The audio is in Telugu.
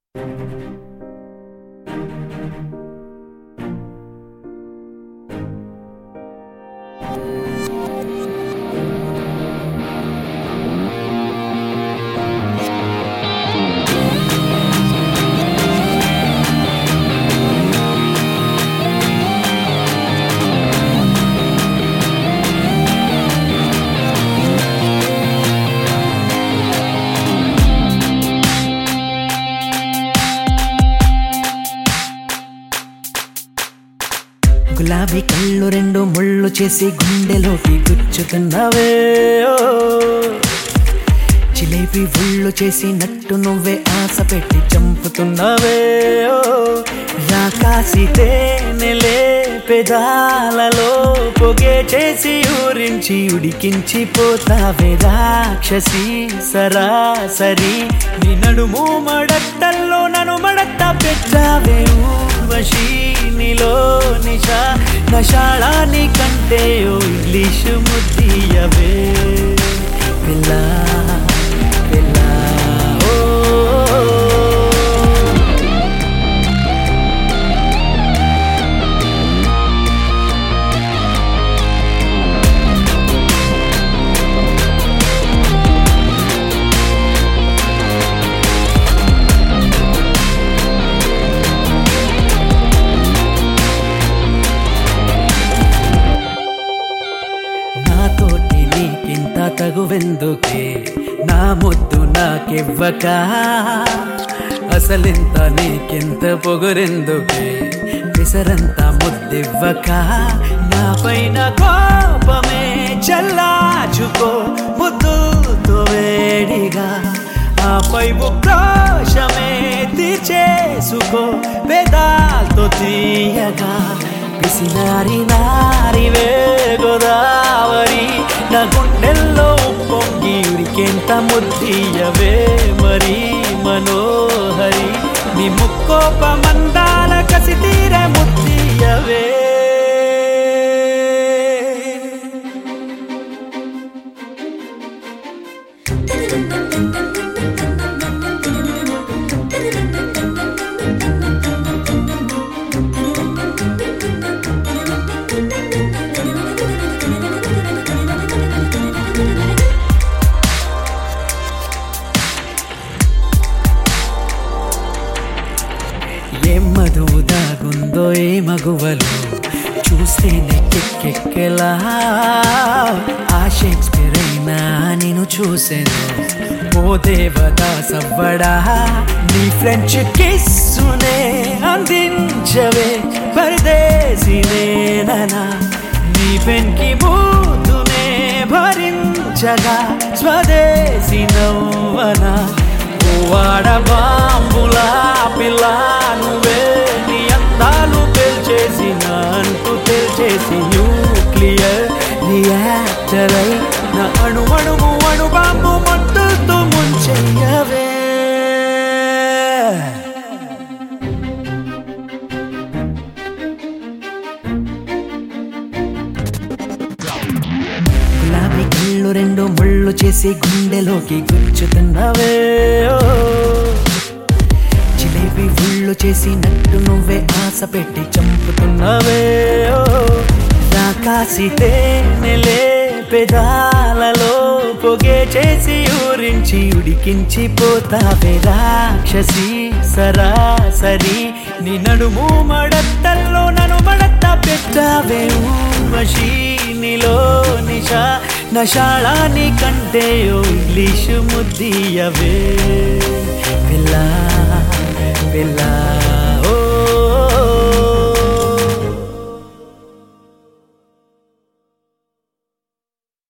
గులాబీ కళ్ళు రెండు ముళ్ళు చేసి గుండెలోకి గుచ్చుతున్నవే ఓ. జిలేబీ ఒళ్ళు చేసి నట్టు నువ్వే ఆశ పెట్టి చంపుతున్నవే ఓ. రాకాసి తేనెలే పెదాలలో పొగే చేసి ఊరించి ఉడికించి పోతావే రాక్షసి సరాసరి. నీ నడుము మడట్టల్లో నన్ను మడట్ట పెట్టావే ఊర్వశి. నీలో నిషా నషాళాని కంటే ఓ ఇంగ్లీషు ముద్దియవే పిల్ల పిల్ల ఓ. నాతోటి నీకింత తగువెందుకే నా ముద్దు నాకివ్వక. అసలింత నీకింత పొగరెందుకే పిసరంత ముద్దివ్వక. నా పైన కోపమే చల్లాచుకో ముద్దుతో వేడిగా. ఆపై ఉక్రోషమే తీర్చేసుకో వేదాలతో తీయగా. పిసినారి నారివే గోదావరి నా గుండెల్లో పొంగి ఉరికెంత ముద్దియవే మరి మనోహరి. నీ ముక్కోప మందాల కసి తీరే ముద్దియవే. ఏం మధువు దాగుందో ఏ మగువలు చూస్తేనే కెక్కెక్కెలా. ఆ షేక్స్పియర్ అయినా నేను చూసాను ఓ దేవదాసవ్వడా. నీ ఫ్రెంచ్ కిస్సునే అందించవే పరదేశినేనా. నీ పెన్కి బూతునే భరించగా స్వదేశీ నవ్వనా. వాడ బాంబులా పిల్ల నువ్వే నీ అందాలు పేల్చేసి నా అంటూ తెల్చేసి న్యూక్లియర్ రియాక్టర్ అయి నా అణువణువు అణు బాంబు మొత్తుతో ముంచెయ్యవే. గులాబీ కళ్ళు రెండు ముళ్ళు చేసి గుండెలోకి గుచ్చుతున్నవే ఓ. జిలేబీ ఒళ్ళు చేసి నట్టు నువ్వే ఆశ పెట్టి చంపుతున్నవే ఓ. రాకాసి తేనెలే పెదాలలో పొగే చేసి ఊరించి ఉడికించి పోతావే రాక్షసి సరాసరి. నీ నడుము మడట్టల్లో నన్ను మడట్ట పెట్టావే ఊర్వశి. నీలో నిషా నషాళాని కంటే ఓ ఇంగ్లీషు ముద్దియవే పిల్ల పిల్ల.